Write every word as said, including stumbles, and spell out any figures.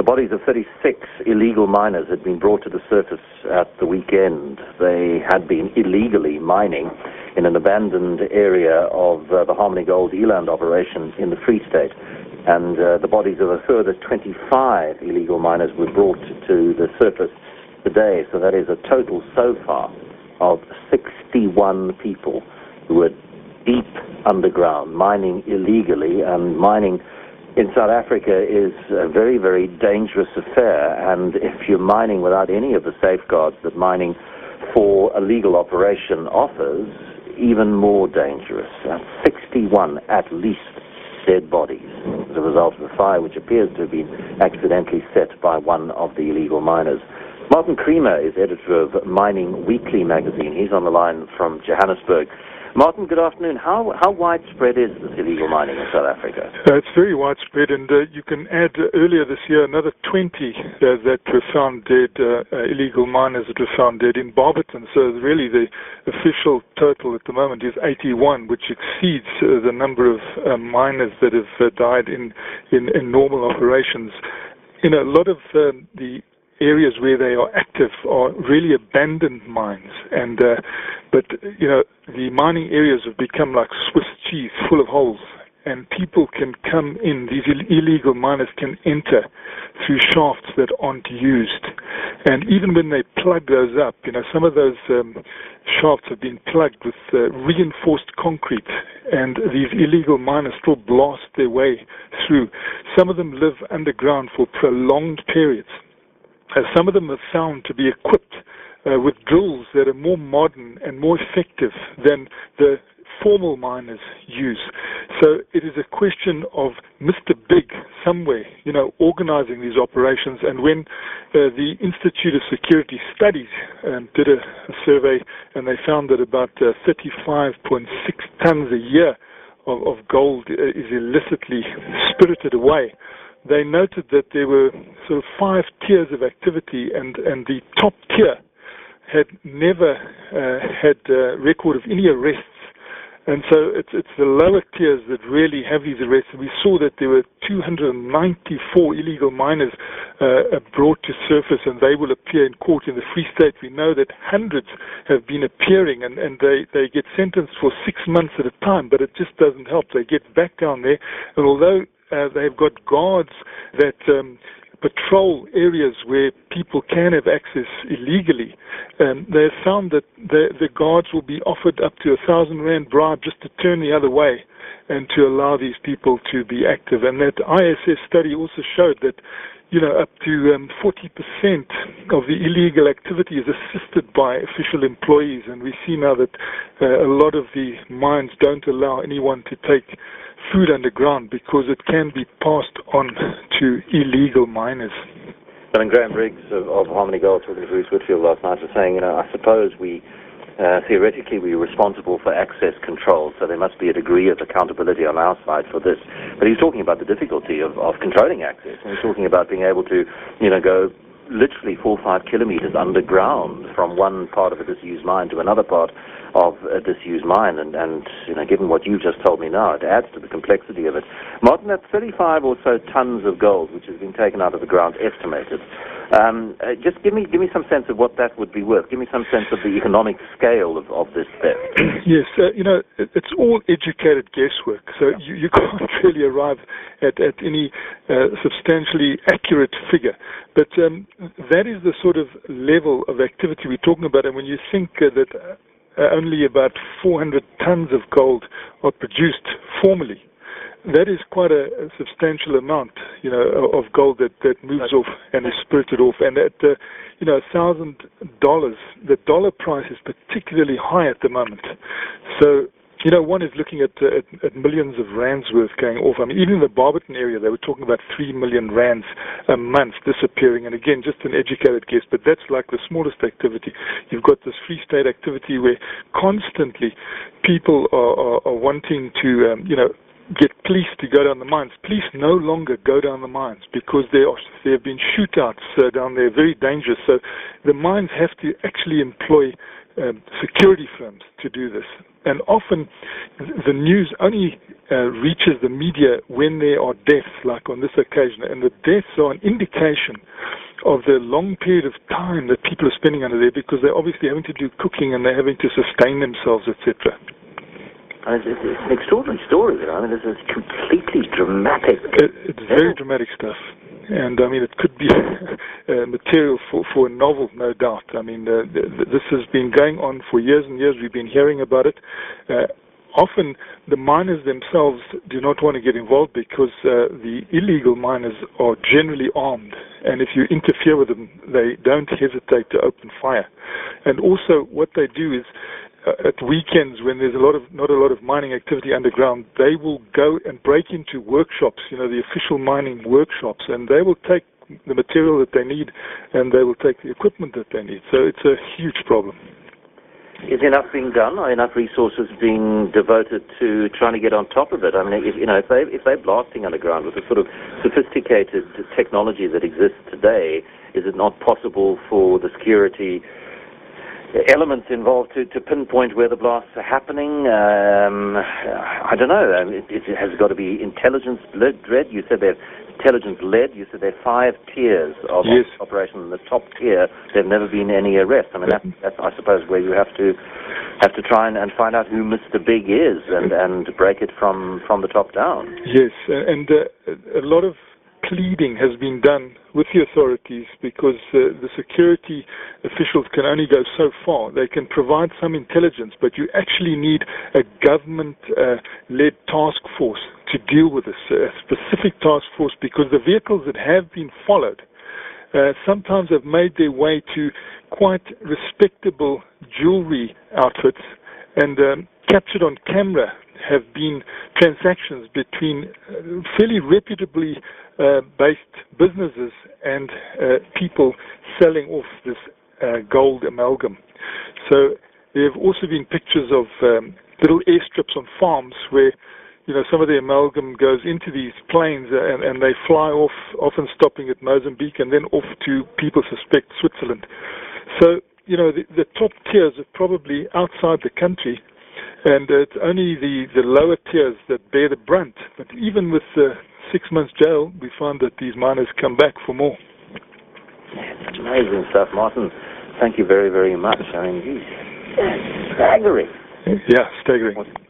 bodies of thirty-six illegal miners had been brought to the surface at the weekend. They had been illegally mining in an abandoned area of uh, the Harmony Gold Eland operation in the Free State. And uh, the bodies of a further twenty-five illegal miners were brought to the surface today. So that is a total so far of sixty-one people who were deep underground, mining illegally. And mining in South Africa is a very, very dangerous affair. And if you're mining without any of the safeguards that mining for a legal operation offers, even more dangerous. And sixty-one at least dead bodies as a result of the fire, which appears to have been accidentally set by one of the illegal miners. Martin Creamer is editor of Mining Weekly magazine. He's on the line from Johannesburg. Martin, good afternoon. How how widespread is this illegal mining in South Africa? Uh, it's very widespread, and uh, you can add uh, earlier this year another twenty uh, that were found dead, uh, uh, illegal miners that were found dead in Barberton. So really the official total at the moment is eighty-one, which exceeds uh, the number of uh, miners that have uh, died in, in, in normal operations. You know, a lot of um, the areas where they are active are really abandoned mines, and uh, but you know the mining areas have become like Swiss cheese, full of holes, and people can come in. These Ill- illegal miners can enter through shafts that aren't used, and even when they plug those up, you know some of those um, shafts have been plugged with uh, reinforced concrete, and these illegal miners still blast their way through. Some of them live underground for prolonged periods. Uh, some of them are found to be equipped uh, with drills that are more modern and more effective than the formal miners use. So it is a question of Mister Big somewhere, you know, organizing these operations. And when uh, the Institute of Security Studies um, did a, a survey, and they found that about uh, thirty-five point six tons a year of, of gold uh, is illicitly spirited away, they noted that there were sort of five tiers of activity, and, and the top tier had never uh, had a record of any arrests. And so it's, it's the lower tiers that really have these arrests. And we saw that there were two hundred ninety-four illegal miners uh, brought to surface, and they will appear in court in the Free State. We know that hundreds have been appearing, and, and they, they get sentenced for six months at a time, but it just doesn't help. They get back down there, and although Uh, they've got guards that um, patrol areas where people can have access illegally. Um, they have found that the, the guards will be offered up to a thousand rand bribe just to turn the other way and to allow these people to be active. And that I S S study also showed that, you know, up to um, forty percent of the illegal activity is assisted by official employees. And we see now that uh, a lot of the mines don't allow anyone to take food underground because it can be passed on to illegal miners. And Graham Briggs of, of Harmony Gold, talking to Bruce Whitfield last night, was saying, you know, I suppose we, uh, theoretically, we're responsible for access control, so there must be a degree of accountability on our side for this. But he's talking about the difficulty of, of controlling access, and he's talking about being able to, you know, go literally four or five kilometers underground from one part of a disused mine to another part of a disused mine, and, and you know, given what you've just told me now, it adds to the complexity of it. Martin, that's thirty-five or so tons of gold which has been taken out of the ground, estimated. Um, uh, just give me give me some sense of what that would be worth. Give me some sense of the economic scale of, of this theft. Yes, uh, you know, it, it's all educated guesswork, so you, you can't really arrive at, at any uh, substantially accurate figure. But um, that is the sort of level of activity we're talking about, and when you think uh, that uh, Uh, only about four hundred tons of gold are produced formally, that is quite a, a substantial amount, you know, of gold that, that moves off and is spirited off. And at, uh, you know, a thousand dollars, the dollar price is particularly high at the moment. So, you know, one is looking at, uh, at, at millions of rands worth going off. I mean, even in the Barberton area, they were talking about three million rands a month disappearing. And again, just an educated guess, but that's like the smallest activity. You've got this Free State activity where constantly people are, are, are wanting to, um, you know, get police to go down the mines. Police no longer go down the mines because there are there have been shootouts uh, down there, very dangerous. So the mines have to actually employ um, security firms to do this. and often the news only uh, reaches the media when there are deaths, like on this occasion, and the deaths are an indication of the long period of time that people are spending under there, because they're obviously having to do cooking and they're having to sustain themselves, et cetera. It's, it's, it's an extraordinary story, you know. I mean, it's, it's completely dramatic. It, it's very dramatic stuff. And, I mean, it could be uh, material for, for a novel, no doubt. I mean, uh, th- th- this has been going on for years and years. We've been hearing about it. Uh, often, the miners themselves do not want to get involved because uh, the illegal miners are generally armed. And if you interfere with them, they don't hesitate to open fire. And also, what they do is, Uh, at weekends when there's a lot of not a lot of mining activity underground, they will go and break into workshops, you know, the official mining workshops, and they will take the material that they need, and they will take the equipment that they need. So it's a huge problem. Is enough being done? Are enough resources being devoted to trying to get on top of it? I mean, if, you know, if they if they're blasting underground with the sort of sophisticated technology that exists today, is it not possible for the security elements involved to, to pinpoint where the blasts are happening? Um, I don't know. It, it has got to be intelligence-led. You said they're intelligence-led. You said there are five tiers of yes. operation. In the top tier, there've never been any arrests. I mean, that's, that's I suppose where you have to have to try and, and find out who Mister Big is and, and break it from, from the top down. Yes, and uh, a lot of pleading has been done with the authorities, because uh, the security officials can only go so far. They can provide some intelligence, but you actually need a government-led uh, task force to deal with this, a specific task force, because the vehicles that have been followed uh, sometimes have made their way to quite respectable jewelry outfits, and um, captured on camera have been transactions between uh, fairly reputably uh, based businesses and uh, people selling off this uh, gold amalgam. So there have also been pictures of um, little airstrips on farms where, you know, some of the amalgam goes into these planes uh, and, and they fly off, often stopping at Mozambique and then off to, people suspect, Switzerland. So, you know, the, the top tiers are probably outside the country, and uh, it's only the, the lower tiers that bear the brunt. But even with uh, six months jail, we find that these miners come back for more. It's amazing stuff, Martin. Thank you very, very much. I mean, geez, staggering. Yeah, staggering.